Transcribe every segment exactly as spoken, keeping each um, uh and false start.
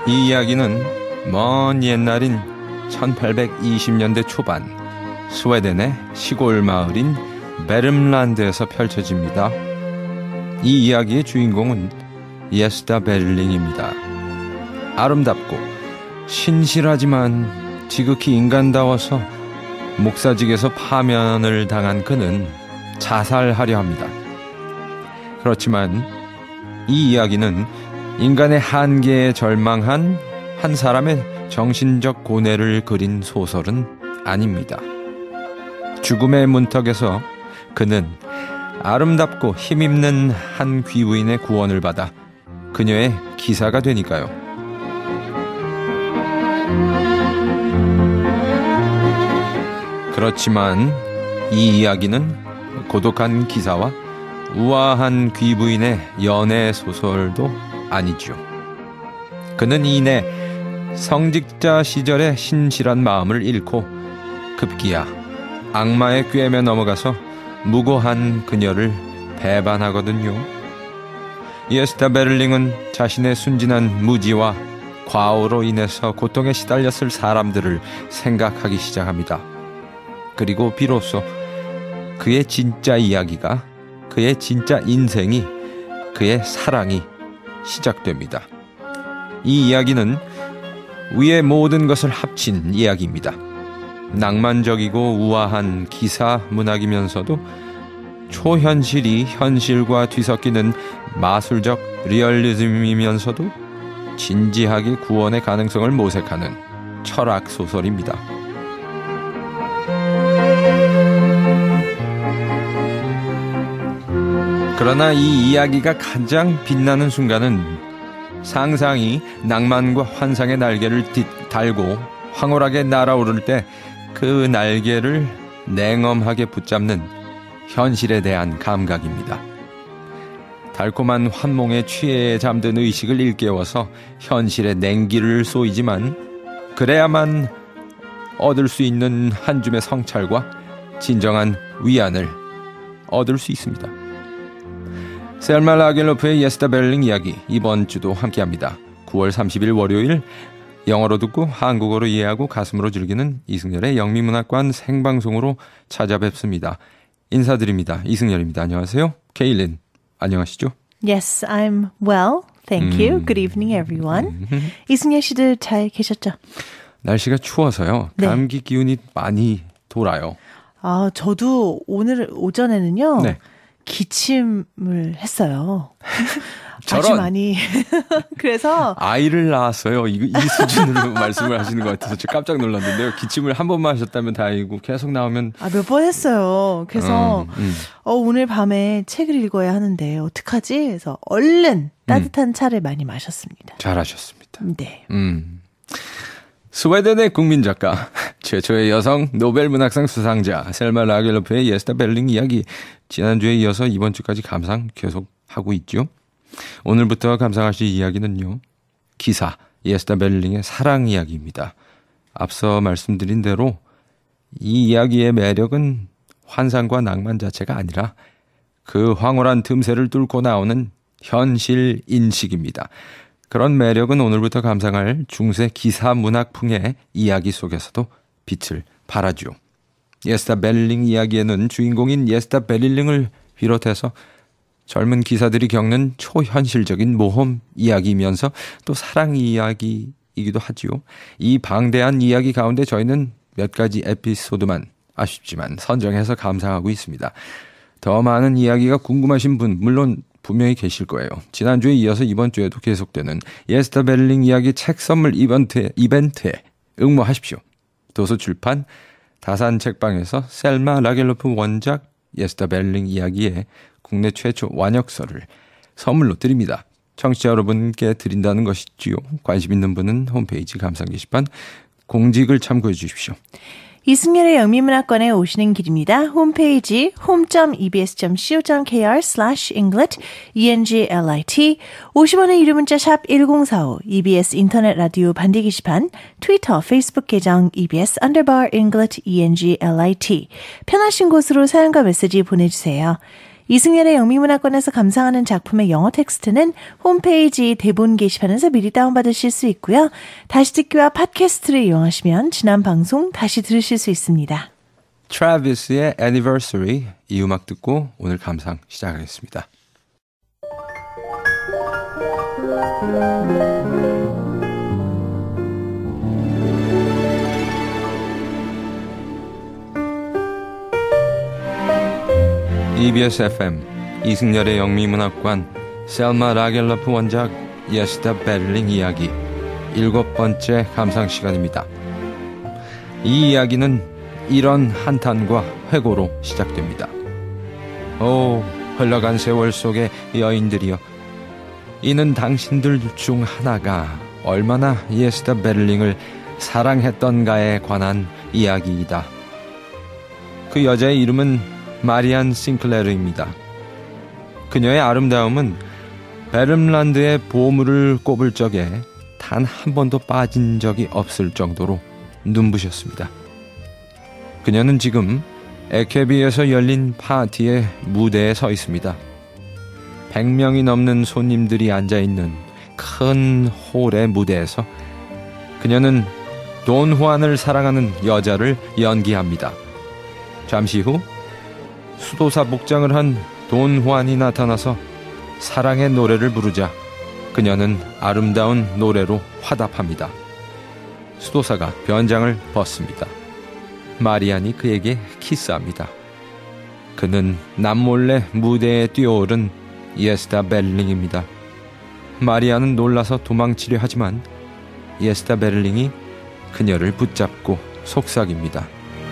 이 이야기는 먼 옛날인 천팔백이십 년대 초반 스웨덴의 시골 마을인 베름란드에서 펼쳐집니다. 이 이야기의 주인공은 예스타 베를링입니다. 아름답고 신실하지만 지극히 인간다워서 목사직에서 파면을 당한 그는 자살하려 합니다. 그렇지만 이 이야기는 인간의 한계에 절망한 한 사람의 정신적 고뇌를 그린 소설은 아닙니다. 죽음의 문턱에서 그는 아름답고 힘있는 한 귀부인의 구원을 받아 그녀의 기사가 되니까요. 그렇지만 이 이야기는 고독한 기사와 우아한 귀부인의 연애 소설도 아니죠. 그는 이내 성직자 시절의 신실한 마음을 잃고 급기야 악마의 꾀에 넘어가서 무고한 그녀를 배반하거든요. 예스타 베를링은 자신의 순진한 무지와 과오로 인해서 고통에 시달렸을 사람들을 생각하기 시작합니다. 그리고 비로소 그의 진짜 이야기가, 그의 진짜 인생이, 그의 사랑이 시작됩니다. 이 이야기는 위의 모든 것을 합친 이야기입니다. 낭만적이고 우아한 기사 문학이면서도 초현실이 현실과 뒤섞이는 마술적 리얼리즘이면서도 진지하게 구원의 가능성을 모색하는 철학 소설입니다. 그러나 이 이야기가 가장 빛나는 순간은 상상이 낭만과 환상의 날개를 달고 황홀하게 날아오를 때 그 날개를 냉엄하게 붙잡는 현실에 대한 감각입니다. 달콤한 환몽에 취해 잠든 의식을 일깨워서 현실의 냉기를 쏘이지만 그래야만 얻을 수 있는 한 줌의 성찰과 진정한 위안을 얻을 수 있습니다. 셀마 라겔로프의 예스타 베를링 이야기, 이번 주도 함께합니다. 구월 삼십일 월요일 영어로 듣고 한국어로 이해하고 가슴으로 즐기는 이승열의 영미문학관 생방송으로 찾아뵙습니다. 인사드립니다. 이승열입니다. 안녕하세요. 케일린, 안녕하시죠? Yes, I'm well. Thank you. 음. Good evening, everyone. 이승열 씨들 잘 계셨죠? 날씨가 추워서요. 네. 감기 기운이 많이 돌아요. 아, 저도 오늘 오전에는요. 네. 기침을 했어요. 아주 저런. 많이. 그래서 아이를 낳았어요. 이, 이 수준으로 말씀을 하시는 것 같아서 저 깜짝 놀랐는데요. 기침을 한 번만 하셨다면 다행이고 계속 나오면 아, 몇 번 했어요. 그래서 음, 음. 어, 오늘 밤에 책을 읽어야 하는데 어떡하지? 그래서 얼른 따뜻한 차를 많이 마셨습니다. 잘하셨습니다. 네. 음. 스웨덴의 국민 작가, 최초의 여성 노벨 문학상 수상자 셀마 라겔로프의 예스타 베를링 이야기, 지난주에 이어서 이번 주까지 감상 계속 하고 있죠. 오늘부터 감상하실 이야기는요, 기사 예스타 베를링의 사랑 이야기입니다. 앞서 말씀드린 대로 이 이야기의 매력은 환상과 낭만 자체가 아니라 그 황홀한 틈새를 뚫고 나오는 현실 인식입니다. 그런 매력은 오늘부터 감상할 중세 기사 문학풍의 이야기 속에서도 빛을 발하죠. 예스타 베를링 이야기에는 주인공인 예스타 베를링을 비롯해서 젊은 기사들이 겪는 초현실적인 모험 이야기이면서 또 사랑 이야기이기도 하지요. 이 방대한 이야기 가운데 저희는 몇 가지 에피소드만 아쉽지만 선정해서 감상하고 있습니다. 더 많은 이야기가 궁금하신 분 물론 분명히 계실 거예요. 지난주에 이어서 이번 주에도 계속되는 예스타 베를링 이야기 책 선물 이벤트에, 이벤트에 응모하십시오. 도서출판 다산 책방에서 셀마 라겔로프 원작 예스타 베를링 이야기의 국내 최초 완역서를 선물로 드립니다. 청취자 여러분께 드린다는 것이지요. 관심 있는 분은 홈페이지 감상 게시판 공직을 참고해 주십시오. 이승열의 영미문학관에 오시는 길입니다. 홈페이지 home.ebs.co.kr slash englit, E-N-G-L-I-T, 오십 원의 유료 문자 샵 일공사오, 이비에스 인터넷 라디오 반디 게시판, 트위터, 페이스북 계정 이비에스 underbar englit, E-N-G-L-I-T, 편하신 곳으로 사연과 메시지 보내주세요. 이승열의 영미문화권에서 감상하는 작품의 영어 텍스트는 홈페이지 대본 게시판에서 미리 다운받으실 수 있고요. 다시 듣기와 팟캐스트를 이용하시면 지난 방송 다시 들으실 수 있습니다. 트래비스의 Anniversary 이 음악 듣고 오늘 감상 시작하겠습니다. 이비에스 에프엠 이승열의 영미문학관 셀마 라겔러프 원작 예스타 베를링 이야기 일곱 번째 감상 시간입니다. 이 이야기는 이런 한탄과 회고로 시작됩니다. 오, 흘러간 세월 속의 여인들이여, 이는 당신들 중 하나가 얼마나 예스타 베를링을 사랑했던가에 관한 이야기이다. 그 여자의 이름은 마리안 싱클레르입니다. 그녀의 아름다움은 베름란드의 보물을 꼽을 적에 단 한 번도 빠진 적이 없을 정도로 눈부셨습니다. 그녀는 지금 에케비에서 열린 파티의 무대에 서 있습니다. 백 명이 넘는 손님들이 앉아있는 큰 홀의 무대에서 그녀는 돈 후안을 사랑하는 여자를 연기합니다. 잠시 후 수도사 복장을 한 돈 후안이 나타나서 사랑의 노래를 부르자 그녀는 아름다운 노래로 화답합니다. 수도사가 변장을 벗습니다. 마리안이 그에게 키스합니다. 그는 남몰래 무대에 뛰어오른 예스타 베를링입니다. 마리안은 놀라서 도망치려 하지만 예스타 베를링이 그녀를 붙잡고 속삭입니다.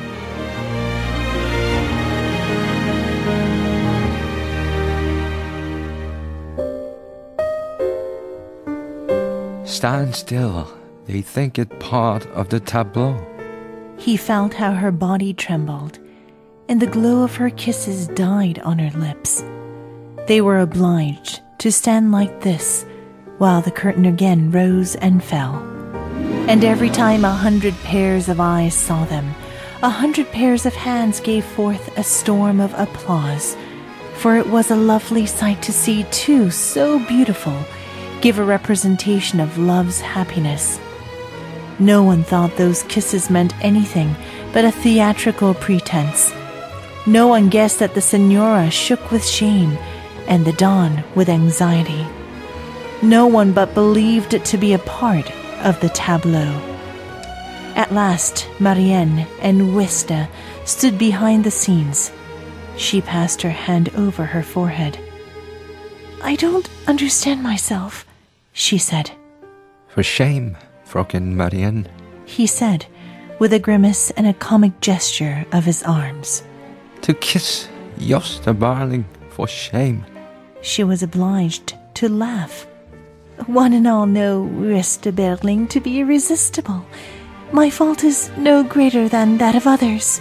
Stand still. They think it part of the tableau. He felt how her body trembled, and the glow of her kisses died on her lips. They were obliged to stand like this while the curtain again rose and fell. And every time a hundred pairs of eyes saw them, a hundred pairs of hands gave forth a storm of applause, for it was a lovely sight to see two so beautiful give a representation of love's happiness. No one thought those kisses meant anything but a theatrical pretense. No one guessed that the Senora shook with shame and the Don with anxiety. No one but believed it to be a part of the tableau. At last, Marianne and Wista stood behind the scenes. She passed her hand over her forehead. I don't understand myself, she said. For shame, Fröken Marianne, he said, with a grimace and a comic gesture of his arms. To kiss Gösta Berling, for shame. She was obliged to laugh. One and all know Gösta Berling to be irresistible. My fault is no greater than that of others.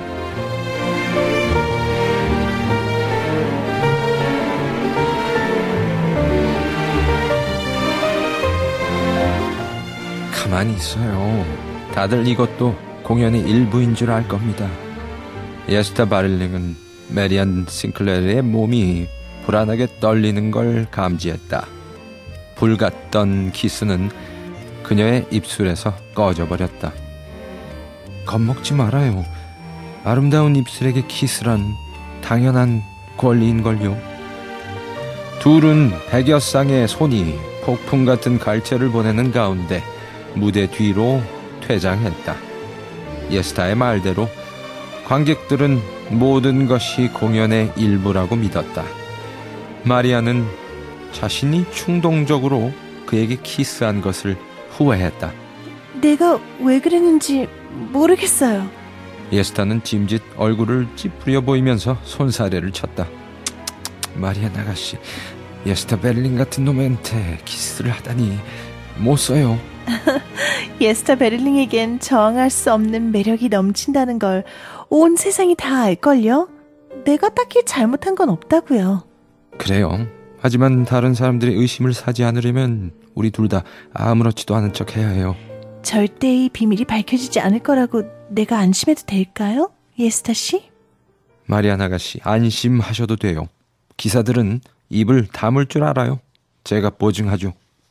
가만히 있어요. 다들 이것도 공연의 일부인 줄 알 겁니다. 예스타 바를링은 메리안 싱클레르의 몸이 불안하게 떨리는 걸 감지했다. 불같던 키스는 그녀의 입술에서 꺼져버렸다. 겁먹지 말아요. 아름다운 입술에게 키스란 당연한 권리인걸요. 둘은 백여 쌍의 손이 폭풍 같은 갈채를 보내는 가운데 무대 뒤로 퇴장했다. 예스타의 말대로 관객들은 모든 것이 공연의 일부라고 믿었다. 마리아는 자신이 충동적으로 그에게 키스한 것을 후회했다. 내가 왜 그랬는지 모르겠어요. 예스타는 짐짓 얼굴을 찌푸려 보이면서 손사래를 쳤다. 마리아 아가씨, 예스타 베를링 같은 놈한테 키스를 하다니 못 써요. 예스타 베를링에겐 저항할 수 없는 매력이 넘친다는 걸 온 세상이 다 알걸요? 내가 딱히 잘못한 건 없다고요. 그래요. 하지만 다른 사람들의 의심을 사지 않으려면 우리 둘 다 아무렇지도 않은 척 해야 해요. 절대 이 비밀이 밝혀지지 않을 거라고 내가 안심해도 될까요? 예스타 씨? 마리안 아가씨, 안심하셔도 돼요. 기사들은 입을 다물 줄 알아요. 제가 보증하죠.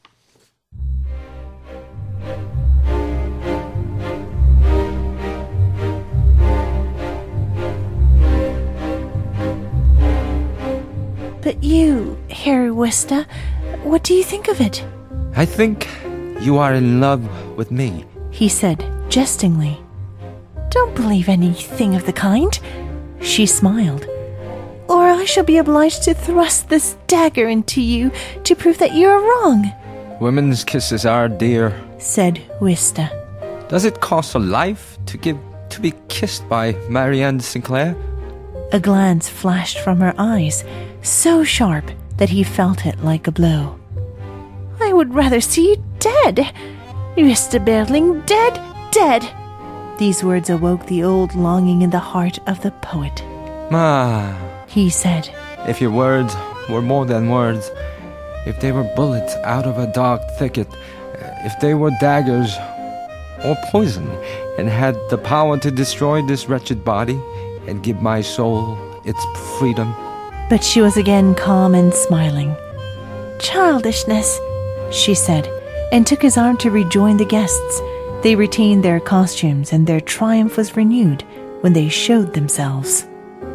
But you, Harry Wista, what do you think of it? I think you are in love with me. He said, jestingly. Don't believe anything of the kind. She smiled. Or I shall be obliged to thrust this dagger into you to prove that you are wrong. Women's kisses are dear, said Wista. Does it cost a life to give to be kissed by Marianne Sinclair? A glance flashed from her eyes, so sharp that he felt it like a blow. I would rather see you dead. Mister Berling, dead, dead. These words awoke the old longing in the heart of the poet. Ah, he said, if your words were more than words, if they were bullets out of a dark thicket, if they were daggers or poison, and had the power to destroy this wretched body and give my soul its freedom. But she was again calm and smiling. Childishness, she said, and took his arm to rejoin the guests. They retained their costumes, and their triumph was renewed when they showed themselves.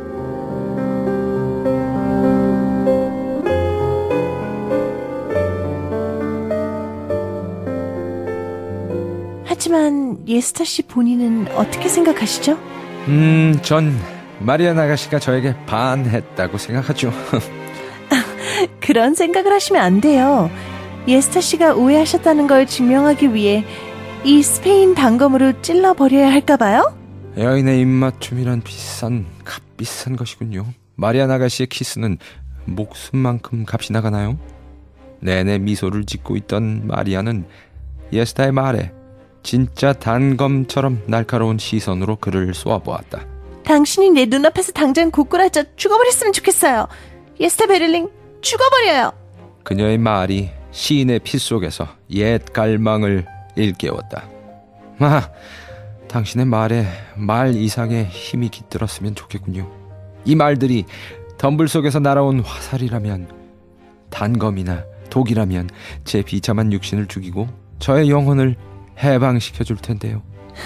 하지만 예스타 씨 본인은 어떻게 생각하시죠? 음, 전 마리안 아가씨가 저에게 반했다고 생각하죠. 그런 생각을 하시면 안 돼요. 예스타 씨가 오해하셨다는 걸 증명하기 위해 이 스페인 단검으로 찔러버려야 할까 봐요? 여인의 입맞춤이란 비싼, 값비싼 것이군요. 마리안 아가씨의 키스는 목숨만큼 값이 나가나요? 내내 미소를 짓고 있던 마리아는 예스타의 말에 진짜 단검처럼 날카로운 시선으로 그를 쏘아보았다. 당신이 내 눈앞에서 당장 고꾸라져 죽어버렸으면 좋겠어요. 예스타 베를링, 죽어버려요. 그녀의 말이 시인의 피 속에서 옛 갈망을 일깨웠다. 아, 당신의 말에 말 이상의 힘이 깃들었으면 좋겠군요. 이 말들이 덤불 속에서 날아온 화살이라면, 단검이나 독이라면 제 비참한 육신을 죽이고 저의 영혼을 해방시켜줄 텐데요.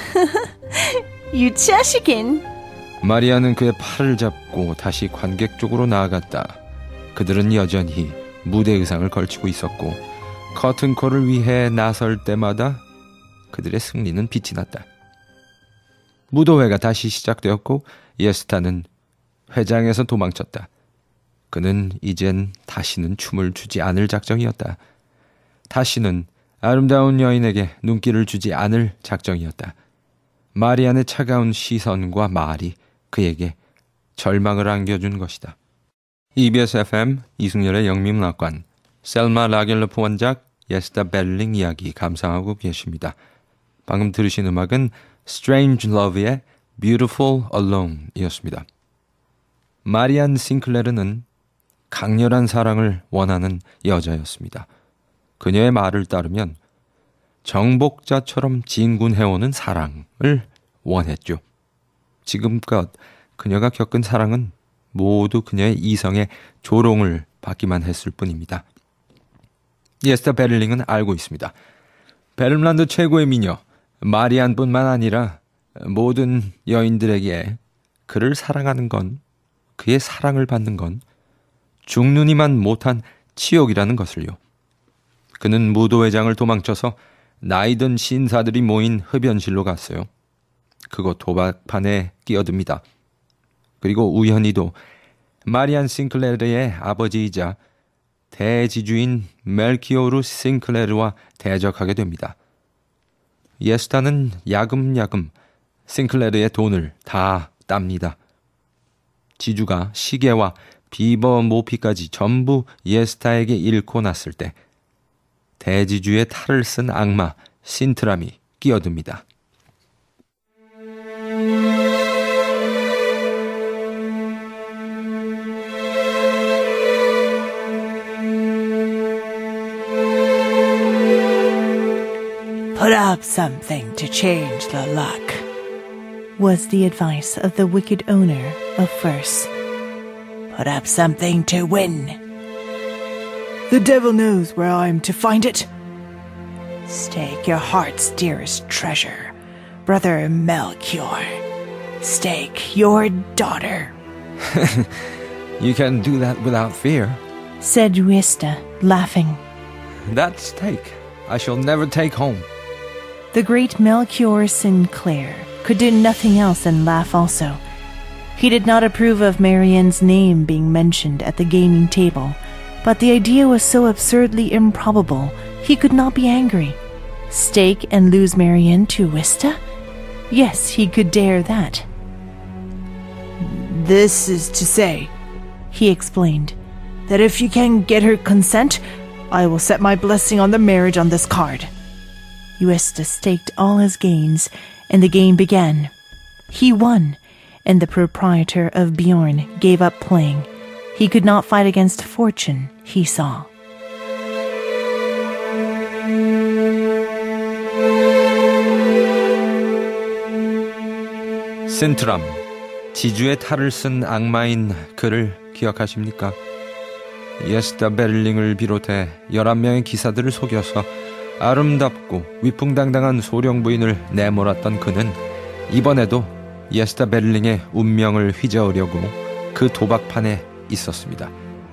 유치하시긴. 마리아는 그의 팔을 잡고 다시 관객 쪽으로 나아갔다. 그들은 여전히 무대 의상을 걸치고 있었고 커튼콜을 위해 나설 때마다 그들의 승리는 빛이 났다. 무도회가 다시 시작되었고 예스타는 회장에서 도망쳤다. 그는 이젠 다시는 춤을 추지 않을 작정이었다. 다시는 아름다운 여인에게 눈길을 주지 않을 작정이었다. 마리안의 차가운 시선과 말이 그에게 절망을 안겨준 것이다. 이비에스 에프엠 이승열의 영미문학관, 셀마 라겔러프 원작, 예스타 베를링 이야기 감상하고 계십니다. 방금 들으신 음악은 Strange Love의 Beautiful Alone 이었습니다. 마리안 싱클레르는 강렬한 사랑을 원하는 여자였습니다. 그녀의 말을 따르면 정복자처럼 진군해오는 사랑을 원했죠. 지금껏 그녀가 겪은 사랑은 모두 그녀의 이성의 조롱을 받기만 했을 뿐입니다. 예스타 베를링은 알고 있습니다. 베를란드 최고의 미녀 마리안뿐만 아니라 모든 여인들에게 그를 사랑하는 건, 그의 사랑을 받는 건 죽느니만 못한 치욕이라는 것을요. 그는 무도회장을 도망쳐서 나이든 신사들이 모인 흡연실로 갔어요. 그곳 도박판에 끼어듭니다. 그리고 우연히도 마리안 싱클레르의 아버지이자 대지주인 멜키오르 싱클레르와 대적하게 됩니다. 예스타는 야금야금 싱클레르의 돈을 다 땁니다. 지주가 시계와 비버 모피까지 전부 예스타에게 잃고 났을 때 대지주의 탈을 쓴 악마 신트람이 끼어듭니다. Put up something to change the luck, was the advice of the wicked owner of verse. put up something to win. The devil knows where I'm to find it. Stake your heart's dearest treasure, Brother Melchior. Stake your daughter. You can do that without fear, said Yuista, laughing. That stake I shall never take home. The great Melchior Sinclair could do nothing else than laugh also. He did not approve of Marianne's name being mentioned at the gaming table, but the idea was so absurdly improbable he could not be angry. Stake and lose Marianne to Yuista? Yes, he could dare that. This is to say, he explained, that if you can get her consent, I will set my blessing on the marriage on this card. Yuista staked all his gains, and the game began. He won, and the proprietor of Bjorn gave up playing. He could not fight against fortune, he saw. 신트람, 지주의 탈을 쓴 악마인 그를 기억하십니까? 예스타 베를링을 비롯해 열한 명의 기사들을 속여서 아름답고 위풍당당한 소령 부인을 내몰았던 그는 이번에도 예스타 베를링의 운명을 휘저으려고 그 도박판에 있었습니다.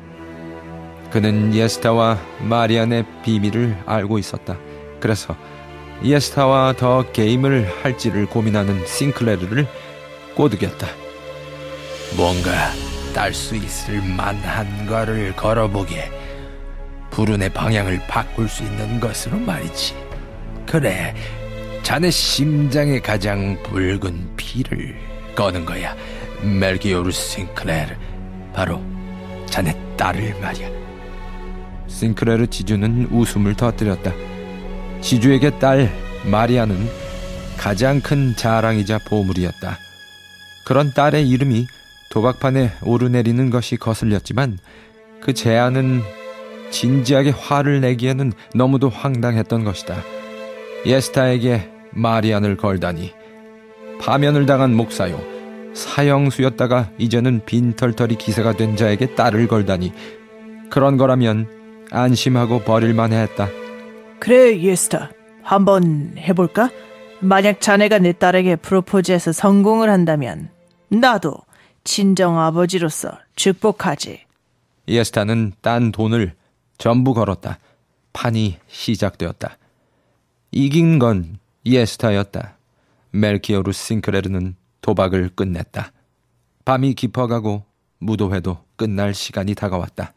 그는 예스타와 마리안의 비밀을 알고 있었다. 그래서 예스타와 더 게임을 할지를 고민하는 싱클레르를 꼬드겼다. 뭔가 딸 수 있을 만한 거를 걸어보게. 불운의 방향을 바꿀 수 있는 것으로 말이지. 그래, 자네 심장에 가장 붉은 피를 거는 거야. 멜기오르스 싱클레르, 바로 자네 딸을 말이야. 싱클레르 지주는 웃음을 터뜨렸다. 지주에게 딸 마리아는 가장 큰 자랑이자 보물이었다. 그런 딸의 이름이 도박판에 오르내리는 것이 거슬렸지만 그 제안은 진지하게 화를 내기에는 너무도 황당했던 것이다. 예스타에게 마리안을 걸다니. 파면을 당한 목사요, 사형수였다가 이제는 빈털터리 기세가 된 자에게 딸을 걸다니. 그런 거라면 안심하고 버릴만 했다. 그래, 예스타. 한번 해볼까? 만약 자네가 내 딸에게 프로포즈해서 성공을 한다면 나도 친정 아버지로서 축복하지. 예스타는 딴 돈을 전부 걸었다. 판이 시작되었다. 이긴 건 예스타였다. 멜키오르 싱크레르는 도박을 끝냈다. 밤이 깊어가고 무도회도 끝날 시간이 다가왔다.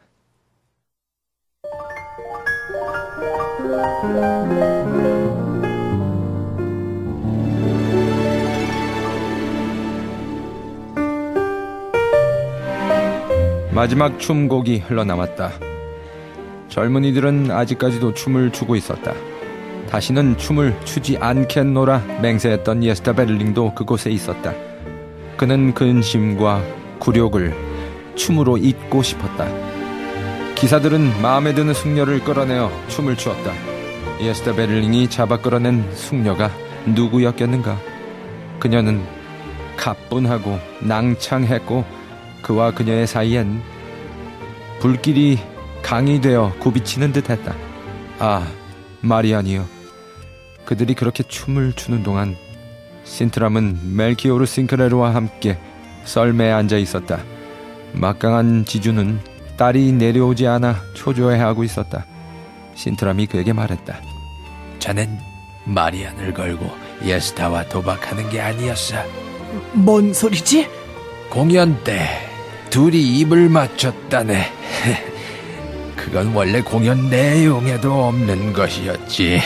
마지막 춤곡이 흘러나왔다. 젊은이들은 아직까지도 춤을 추고 있었다. 다시는 춤을 추지 않겠노라 맹세했던 예스타 베를링도 그곳에 있었다. 그는 근심과 굴욕을 춤으로 잊고 싶었다. 기사들은 마음에 드는 숙녀를 끌어내어 춤을 추었다. 예스타 베를링이 잡아 끌어낸 숙녀가 누구였겠는가? 그녀는 가뿐하고 낭창했고 그와 그녀의 사이엔 불길이 강이 되어 굽이치는 듯했다. 아, 마리안이여. 그들이 그렇게 춤을 추는 동안 신트람은 멜키오르 싱크레르와 함께 썰매에 앉아 있었다. 막강한 지주는 딸이 내려오지 않아 초조해하고 있었다. 신트람이 그에게 말했다. 자넨 마리안을 걸고 예스타와 도박하는 게 아니었어. 뭔 소리지? 공연 때 둘이 입을 맞췄다네. 그건 원래 공연 내용에도 없는 것이었지.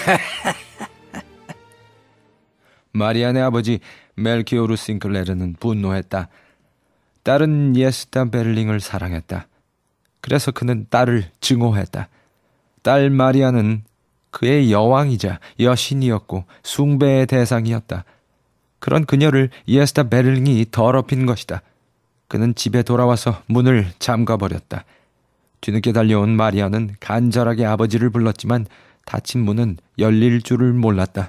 마리안의 아버지 멜키오르 싱클레르는 분노했다. 딸은 예스타 베를링을 사랑했다. 그래서 그는 딸을 증오했다. 딸 마리안은 그의 여왕이자 여신이었고 숭배의 대상이었다. 그런 그녀를 예스타 베를링이 더럽힌 것이다. 그는 집에 돌아와서 문을 잠가버렸다. 뒤늦게 달려온 마리아는 간절하게 아버지를 불렀지만 닫힌 문은 열릴 줄을 몰랐다.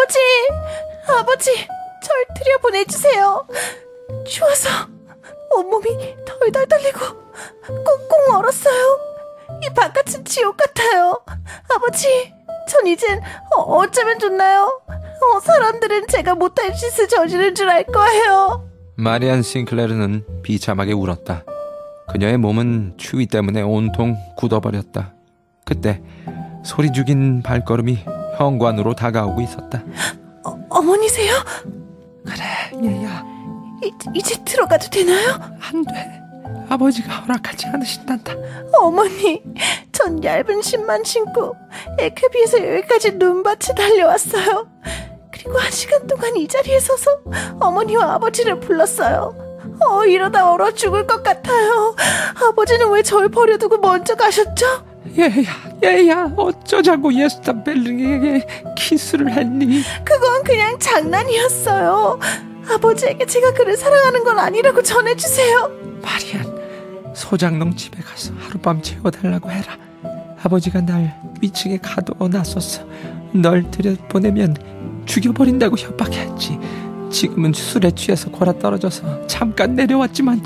아버지! 아버지! 절 들여보내주세요. 추워서 온몸이 덜덜 떨리고 꽁꽁 얼었어요. 이 바깥은 지옥 같아요. 아버지, 전 이젠 어, 어쩌면 좋나요? 어, 사람들은 제가 못할 짓을 저지른 줄 알 거예요. 마리안 싱클레르는 비참하게 울었다. 그녀의 몸은 추위 때문에 온통 굳어버렸다. 그때 소리 죽인 발걸음이 현관으로 다가오고 있었다. 어, 어머니세요? 그래, 얘야. 이, 이제 들어가도 되나요? 안 돼. 아버지가 허락하지 않으신단다. 어머니, 전 얇은 신만 신고 에크비에서 여기까지 눈밭에 달려왔어요. 그리고 한 시간 동안 이 자리에 서서 어머니와 아버지를 불렀어요. 어, 이러다 얼어 죽을 것 같아요. 아버지는 왜 절 버려두고 먼저 가셨죠? 얘야, 얘야, 어쩌자고 예스타 벨링에게 키스를 했니? 그건 그냥 장난이었어요. 아버지에게 제가 그를 사랑하는 건 아니라고 전해주세요. 마리안, 소장농 집에 가서 하룻밤 재워달라고 해라. 아버지가 날 위층에 가둬놨었어. 널 들여보내면 죽여버린다고 협박했지. 지금은 술에 취해서 골아 떨어져서 잠깐 내려왔지만.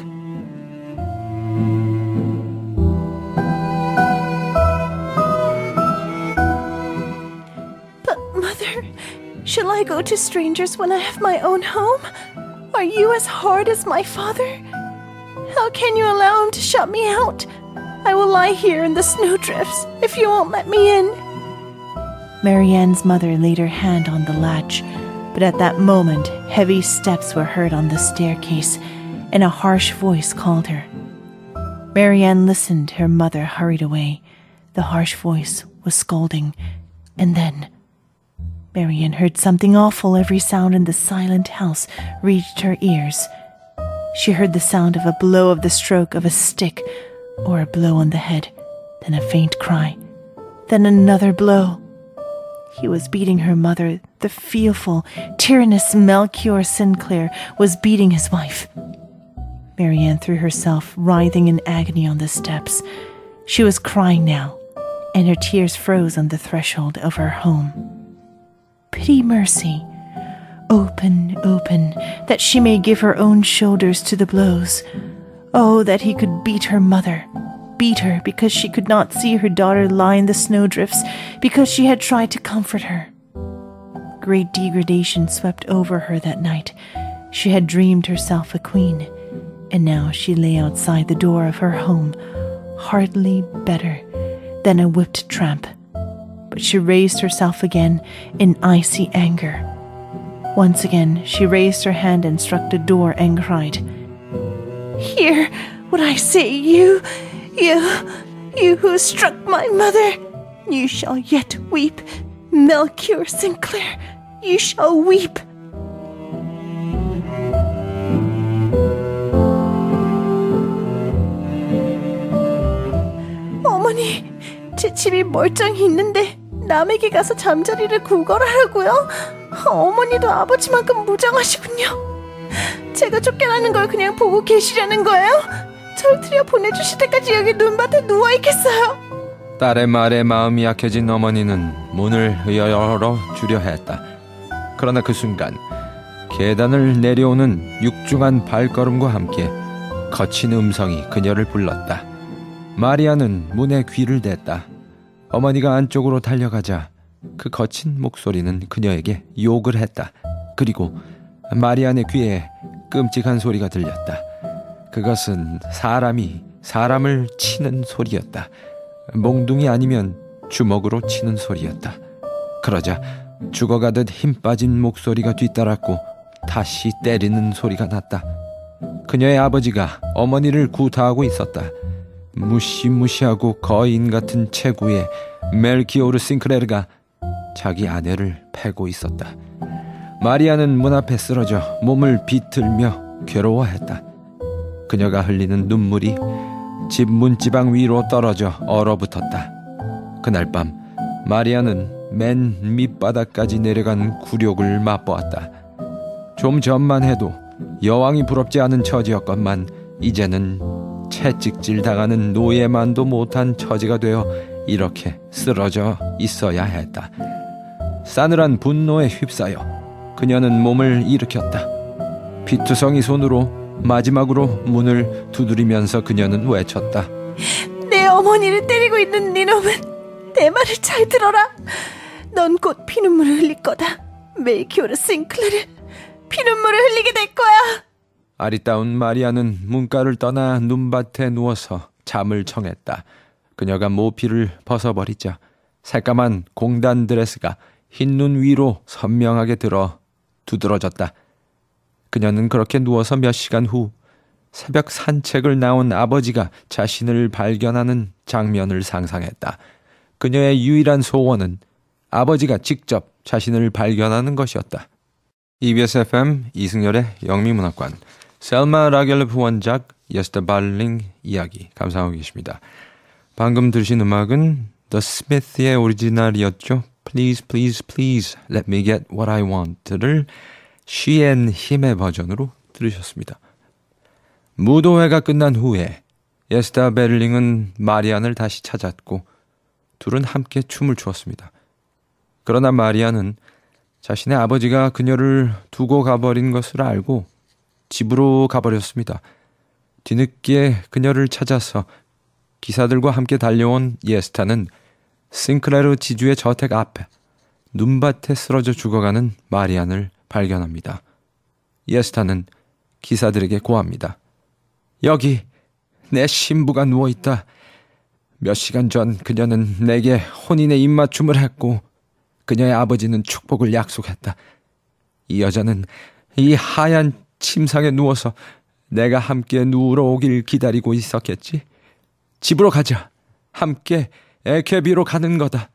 But mother, shall I go to strangers when I have my own home? Are you as hard as my father? How can you allow him to shut me out? I will lie here in the snowdrifts if you won't let me in. Marianne's mother laid her hand on the latch, but at that moment heavy steps were heard on the staircase, and a harsh voice called her. Marianne listened. Her mother hurried away. The harsh voice was scolding, and then Marianne heard something awful. Every sound in the silent house reached her ears. She heard the sound of a blow of the stroke of a stick, or a blow on the head, then a faint cry, then another blow. He was beating her mother. The fearful, tyrannous Melchior Sinclair was beating his wife. Marianne threw herself, writhing in agony, on the steps. She was crying now, and her tears froze on the threshold of her home. Pity, mercy, open, open, that she may give her own shoulders to the blows. Oh, that he could beat her mother, beat her because she could not see her daughter lie in the snowdrifts, because she had tried to comfort her. Great degradation swept over her that night. She had dreamed herself a queen, and now she lay outside the door of her home, hardly better than a whipped tramp. But she raised herself again in icy anger. Once again she raised her hand and struck the door and cried, "Hear what I say, you, you, you who struck my mother. You shall yet weep, Melchior Sinclair, you shall weep." 어머니, 제 집이 멀쩡히 있는데 남에게 가서 잠자리를 구걸하라고요? 어머니도 아버지만큼 무장하시군요. 제가 쫓겨나는 걸 그냥 보고 계시려는 거예요? 절 들여 보내주실 때까지 여기 눈밭에 누워있겠어요. 딸의 말에 마음이 약해진 어머니는 문을 열어 주려 했다. 그러나 그 순간 계단을 내려오는 육중한 발걸음과 함께 거친 음성이 그녀를 불렀다. 마리아는 문에 귀를 댔다. 어머니가 안쪽으로 달려가자 그 거친 목소리는 그녀에게 욕을 했다. 그리고 마리안의 귀에 끔찍한 소리가 들렸다. 그것은 사람이 사람을 치는 소리였다. 몽둥이 아니면 주먹으로 치는 소리였다. 그러자 죽어가듯 힘 빠진 목소리가 뒤따랐고 다시 때리는 소리가 났다. 그녀의 아버지가 어머니를 구타하고 있었다. 무시무시하고 거인 같은 체구의 멜키오르 싱클레르가 자기 아내를 패고 있었다. 마리아는 문 앞에 쓰러져 몸을 비틀며 괴로워했다. 그녀가 흘리는 눈물이 집 문지방 위로 떨어져 얼어붙었다. 그날 밤 마리아는 맨 밑바닥까지 내려간 굴욕을 맛보았다. 좀 전만 해도 여왕이 부럽지 않은 처지였건만 이제는 채찍질 당하는 노예만도 못한 처지가 되어 이렇게 쓰러져 있어야 했다. 싸늘한 분노에 휩싸여 그녀는 몸을 일으켰다. 피투성이 손으로 마지막으로 문을 두드리면서 그녀는 외쳤다. 내 어머니를 때리고 있는 니놈은 내 말을 잘 들어라. 넌 곧 피눈물을 흘릴 거다. 멜키오르 싱클레르, 피눈물을 흘리게 될 거야. 아리따운 마리아는 문가를 떠나 눈밭에 누워서 잠을 청했다. 그녀가 모피를 벗어버리자 새까만 공단 드레스가 흰눈 위로 선명하게 들어 두드러졌다. 그녀는 그렇게 누워서 몇 시간 후 새벽 산책을 나온 아버지가 자신을 발견하는 장면을 상상했다. 그녀의 유일한 소원은 아버지가 직접 자신을 발견하는 것이었다. 이비에스 에프엠 이승열의 영미문학관, 셀마 라겔로프 원작 예스터 발링 이야기 감상하고 계십니다. 방금 들으신 음악은 The Smith의 오리지널이었죠. Please, please, please, let me get what I want를 She and Him의 버전으로 들으셨습니다. 무도회가 끝난 후에 예스터 베를링은 마리안을 다시 찾았고 둘은 함께 춤을 추었습니다. 그러나 마리안은 자신의 아버지가 그녀를 두고 가버린 것을 알고 집으로 가버렸습니다. 뒤늦게 그녀를 찾아서 기사들과 함께 달려온 예스타는 싱클레르 지주의 저택 앞에 눈밭에 쓰러져 죽어가는 마리안을 발견합니다. 예스타는 기사들에게 고합니다. 여기 내 신부가 누워있다. 몇 시간 전 그녀는 내게 혼인의 입맞춤을 했고 그녀의 아버지는 축복을 약속했다. 이 여자는 이 하얀 침상에 누워서 내가 함께 누우러 오길 기다리고 있었겠지. 집으로 가자. 함께 에케비로 가는 거다.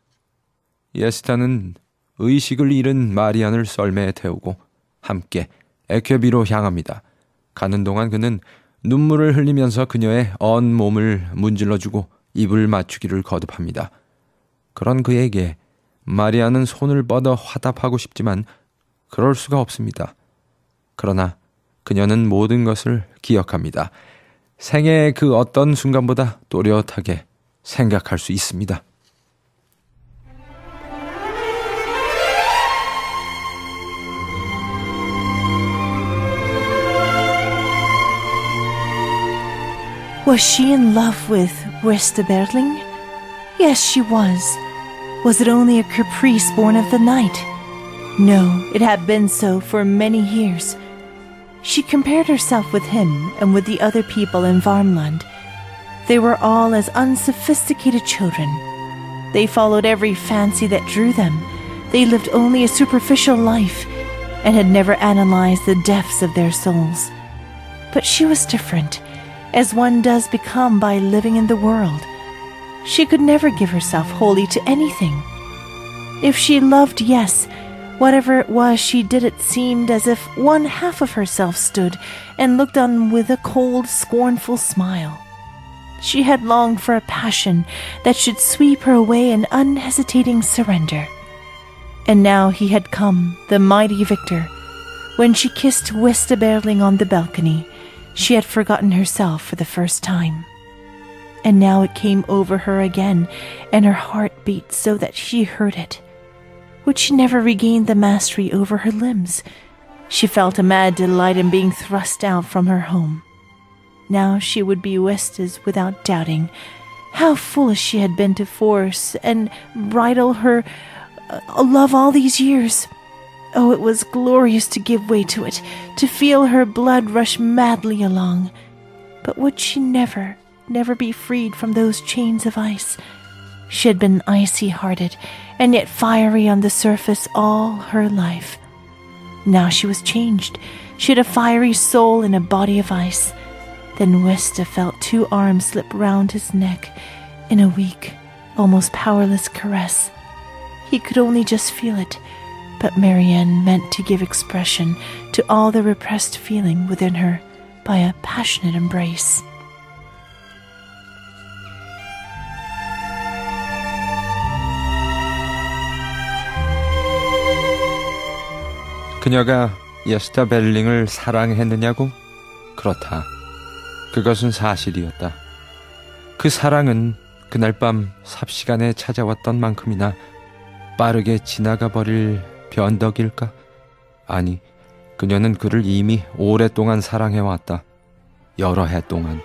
예스타는 의식을 잃은 마리안을 썰매에 태우고 함께 에케비로 향합니다. 가는 동안 그는 눈물을 흘리면서 그녀의 언 몸을 문질러주고 입을 맞추기를 거듭합니다. 그런 그에게 마리아는 손을 뻗어 화답하고 싶지만 그럴 수가 없습니다. 그러나 그녀는 모든 것을 기억합니다. 생애의 그 어떤 순간보다 또렷하게 생각할 수 있습니다. Was she in love with Westerberling? Yes, she was. Was it only a caprice born of the night? No, it had been so for many years. She compared herself with him and with the other people in Varmland. They were all as unsophisticated children. They followed every fancy that drew them. They lived only a superficial life and had never analyzed the depths of their souls. But she was different, as one does become by living in the world. She could never give herself wholly to anything. If she loved, yes, whatever it was she did, it seemed as if one half of herself stood and looked on with a cold, scornful smile. She had longed for a passion that should sweep her away in unhesitating surrender. And now he had come, the mighty victor. When she kissed Westerberling on the balcony, she had forgotten herself for the first time. And now it came over her again, and her heart beat so that she heard it. Would she never regain the mastery over her limbs? She felt a mad delight in being thrust out from her home. Now she would be Westa's without doubting. How foolish she had been to force and bridle her uh, love all these years. Oh, it was glorious to give way to it, to feel her blood rush madly along. But would she never, never be freed from those chains of ice? She had been icy-hearted, and yet fiery on the surface all her life. Now she was changed. She had a fiery soul in a body of ice. Then Westa felt two arms slip round his neck in a weak, almost powerless caress. He could only just feel it, but Marianne meant to give expression to all the repressed feeling within her by a passionate embrace. 그녀가 예스타 베를링을 사랑했느냐고? 그렇다. 그것은 사실이었다. 그 사랑은 그날 밤 삽시간에 찾아왔던 만큼이나 빠르게 지나가 버릴 변덕일까? 아니, 그녀는 그를 이미 오랫동안 사랑해왔다. 여러 해 동안.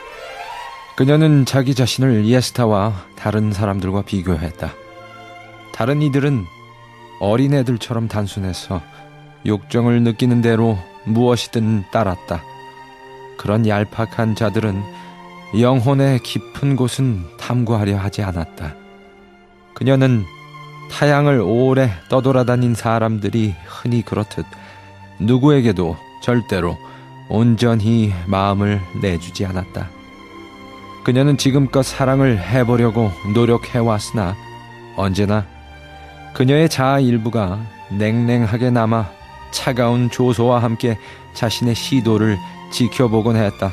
그녀는 자기 자신을 예스타와 다른 사람들과 비교했다. 다른 이들은 어린애들처럼 단순해서 욕정을 느끼는 대로 무엇이든 따랐다. 그런 얄팍한 자들은 영혼의 깊은 곳은 탐구하려 하지 않았다. 그녀는 타향을 오래 떠돌아다닌 사람들이 흔히 그렇듯 누구에게도 절대로 온전히 마음을 내주지 않았다. 그녀는 지금껏 사랑을 해보려고 노력해왔으나 언제나 그녀의 자아 일부가 냉랭하게 남아 차가운 조소와 함께 자신의 시도를 지켜보곤 했다.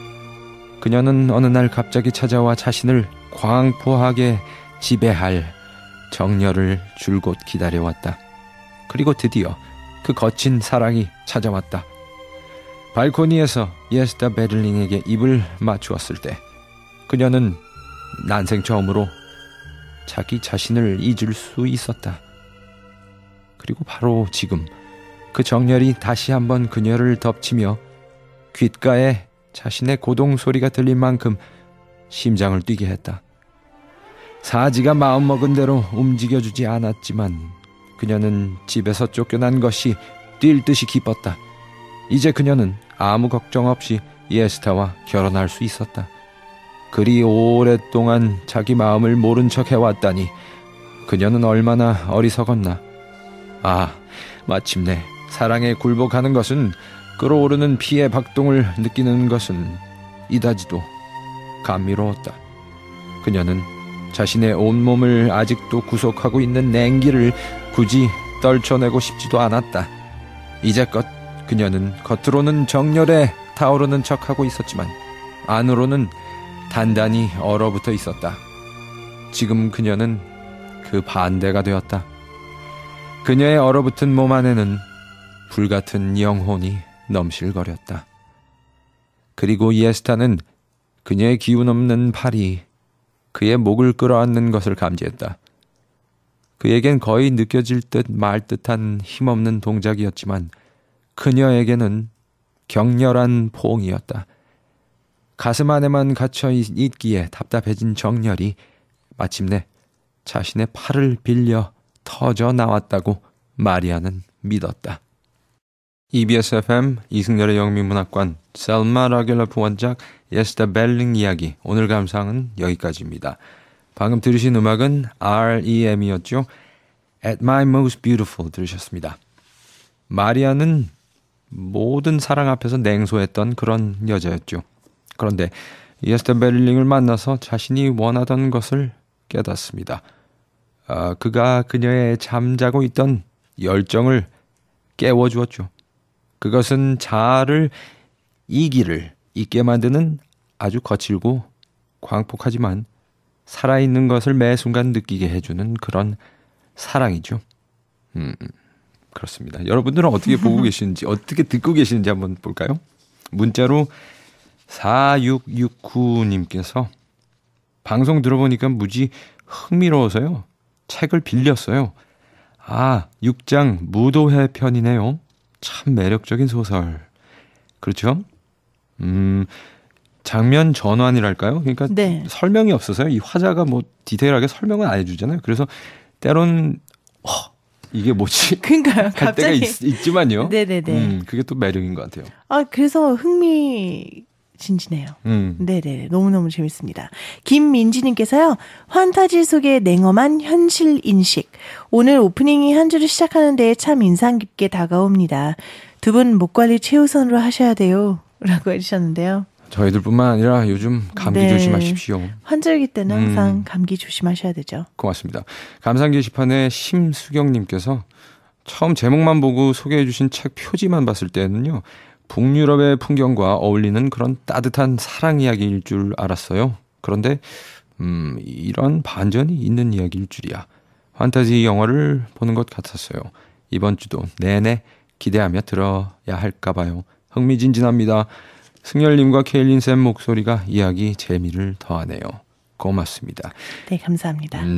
그녀는 어느 날 갑자기 찾아와 자신을 광포하게 지배할 정열을 줄곧 기다려왔다. 그리고 드디어 그 거친 사랑이 찾아왔다. 발코니에서 예스타 베를링에게 입을 맞추었을 때 그녀는 난생 처음으로 자기 자신을 잊을 수 있었다. 그리고 바로 지금 그 정열이 다시 한번 그녀를 덮치며 귓가에 자신의 고동 소리가 들릴 만큼 심장을 뛰게 했다. 사지가 마음먹은 대로 움직여주지 않았지만 그녀는 집에서 쫓겨난 것이 뛸 듯이 기뻤다. 이제 그녀는 아무 걱정 없이 예스타와 결혼할 수 있었다. 그리 오랫동안 자기 마음을 모른 척 해왔다니 그녀는 얼마나 어리석었나. 아, 마침내 사랑에 굴복하는 것은, 끓어오르는 피의 박동을 느끼는 것은 이다지도 감미로웠다. 그녀는 자신의 온몸을 아직도 구속하고 있는 냉기를 굳이 떨쳐내고 싶지도 않았다. 이제껏 그녀는 겉으로는 정열에 타오르는 척하고 있었지만 안으로는 단단히 얼어붙어 있었다. 지금 그녀는 그 반대가 되었다. 그녀의 얼어붙은 몸 안에는 불같은 영혼이 넘실거렸다. 그리고 예스타는 그녀의 기운 없는 팔이 그의 목을 끌어안는 것을 감지했다. 그에겐 거의 느껴질 듯 말 듯한 힘없는 동작이었지만 그녀에게는 격렬한 포옹이었다. 가슴 안에만 갇혀 있기에 답답해진 정열이 마침내 자신의 팔을 빌려 터져 나왔다고 마리아는 믿었다. 이비에스 에프엠 이승열의 영미문학관 셀마 라겔러프 원작 예스타 벨링 이야기, 오늘 감상은 여기까지입니다. 방금 들으신 음악은 알이엠이었죠. At My Most Beautiful 들으셨습니다. 마리아는 모든 사랑 앞에서 냉소했던 그런 여자였죠. 그런데 예스타 벨링을 만나서 자신이 원하던 것을 깨닫습니다. 아, 그가 그녀의 잠자고 있던 열정을 깨워주었죠. 그것은 자아를, 이기를 잊게 만드는 아주 거칠고 광폭하지만 살아있는 것을 매 순간 느끼게 해주는 그런 사랑이죠. 음, 그렇습니다. 여러분들은 어떻게 보고 계시는지, 어떻게 듣고 계시는지 한번 볼까요? 문자로 사육육구 님께서 방송 들어보니까 무지 흥미로워서요. 책을 빌렸어요. 아, 육 장 무도회 편이네요. 참 매력적인 소설. 그렇죠? 음, 장면 전환이랄까요? 그러니까 네. 설명이 없어서요. 이 화자가 뭐 디테일하게 설명은 안 해주잖아요. 그래서 때론 어, 이게 뭐지? 그러니까요. 할 갑자기. 때가 있, 있지만요. 네네네. 음, 그게 또 매력인 것 같아요. 아, 그래서 흥미진진해요. 음. 네네. 너무너무 재밌습니다. 김민지님께서요. 환타지 속의 냉엄한 현실인식. 오늘 오프닝이 한 주를 시작하는데 참 인상 깊게 다가옵니다. 두 분 목 관리 최우선으로 하셔야 돼요. 라고 해주셨는데요. 저희들뿐만 아니라 요즘 감기 네. 조심하십시오. 환절기 때는 항상 음. 감기 조심하셔야 되죠. 고맙습니다. 감상 게시판에 심수경님께서 처음 제목만 보고 소개해 주신 책 표지만 봤을 때는요. 북유럽의 풍경과 어울리는 그런 따뜻한 사랑 이야기일 줄 알았어요. 그런데 음, 이런 반전이 있는 이야기일 줄이야. 판타지 영화를 보는 것 같았어요. 이번 주도 내내 기대하며 들어야 할까 봐요. 흥미진진합니다. 승열님과 케일린쌤 목소리가 이야기 재미를 더하네요. 고맙습니다. 네, 감사합니다. 네,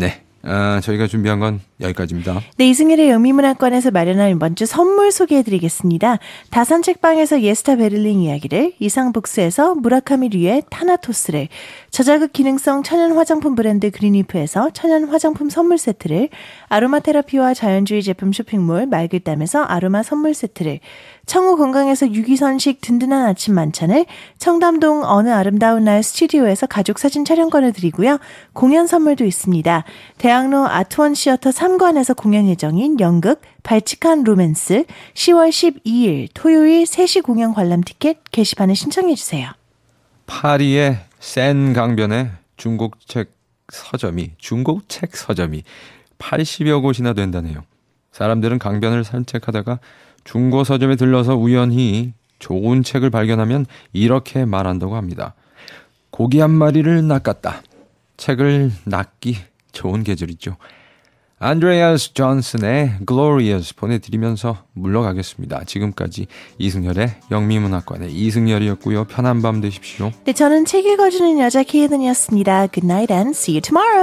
아, 저희가 준비한 건 여기까지입니다. 네, 이승열의 영미문학관에서 마련한 이번 주 선물 소개해드리겠습니다. 다산 책방에서 예스타 베를린 이야기를, 이상북스에서 무라카미 류의 타나토스를, 저자극 기능성 천연 화장품 브랜드 그린리프에서 천연 화장품 선물 세트를, 아로마 테라피와 자연주의 제품 쇼핑몰 말글담에서 아로마 선물 세트를, 청우 건강에서 유기선식 든든한 아침 만찬을, 청담동 어느 아름다운 날 스튜디오에서 가족사진 촬영권을 드리고요. 공연 선물도 있습니다. 대학로 아트원 시어터 삼 관에서 공연 예정인 연극 발칙한 로맨스 시월 십이일 토요일 세 시 공연 관람 티켓 게시판에 신청해주세요. 파리의 센 강변에 중국책 서점이 중국책 서점이 팔십여 곳이나 된다네요. 사람들은 강변을 산책하다가 중고 서점에 들러서 우연히 좋은 책을 발견하면 이렇게 말한다고 합니다. 고기 한 마리를 낚았다. 책을 낚기 좋은 계절이죠. 안드레아스 존슨의 Glorious 보내드리면서 물러가겠습니다. 지금까지 이승열의 영미문학관의 이승열이었고요. 편한 밤 되십시오. 네, 저는 책 읽어주는 여자 케이든이었습니다. Good night and see you tomorrow.